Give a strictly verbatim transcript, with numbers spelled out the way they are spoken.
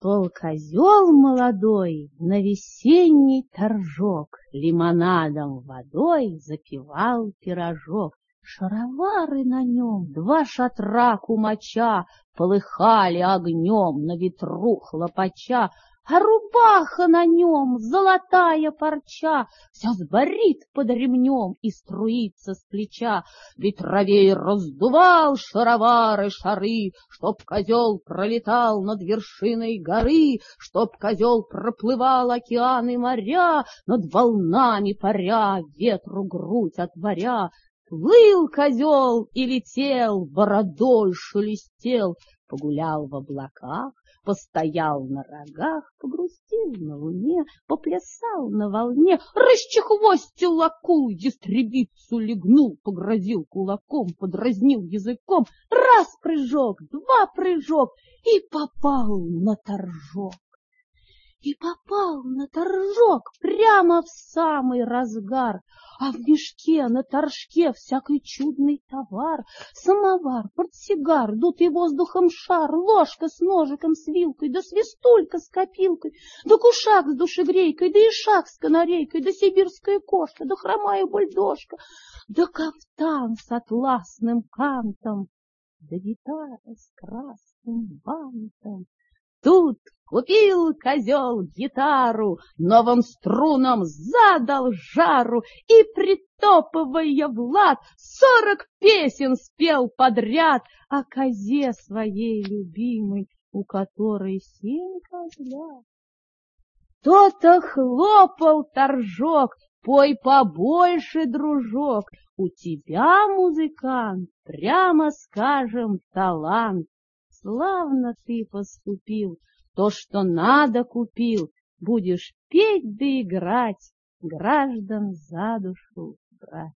Шел козел молодой на весенний торжок, лимонадом водой запивал пирожок. Шаровары на нем, два шатра кумача, полыхали огнем на ветру хлопача, а рубаха на нем, золотая парча, вся сборит под ремнем и струится с плеча. Ветровей раздувал шаровары шары, чтоб козел пролетал над вершиной горы, чтоб козел проплывал океаны моря, над волнами паря, ветру грудь отворя. Плыл козел и летел, бородой шелестел, погулял в облаках, постоял на рогах, погрустил на луне, поплясал на волне, расчехвостил акул, ястребицу легнул, погрозил кулаком, подразнил языком, раз прыжок, два прыжок, и попал на торжок. И попал на торжок прямо в самый разгар, а в мешке на торжке всякий чудный товар: самовар, портсигар, дутый воздухом шар, ложка с ножиком, с вилкой, да свистулька с копилкой, да кушак с душегрейкой, да ишак с канарейкой, да сибирская кошка, да хромая бульдожка, да кафтан с атласным кантом, да гитара с красным бантом. Тут купил козел гитару, новым струнам задал жару и, притопывая в лад, сорок песен спел подряд о козе своей любимой, у которой семь козлят. То-то хлопал торжок: пой побольше, дружок, у тебя, музыкант, прямо скажем, талант. Славно ты поступил, то, что надо, купил, будешь петь да играть, граждан за душу брать.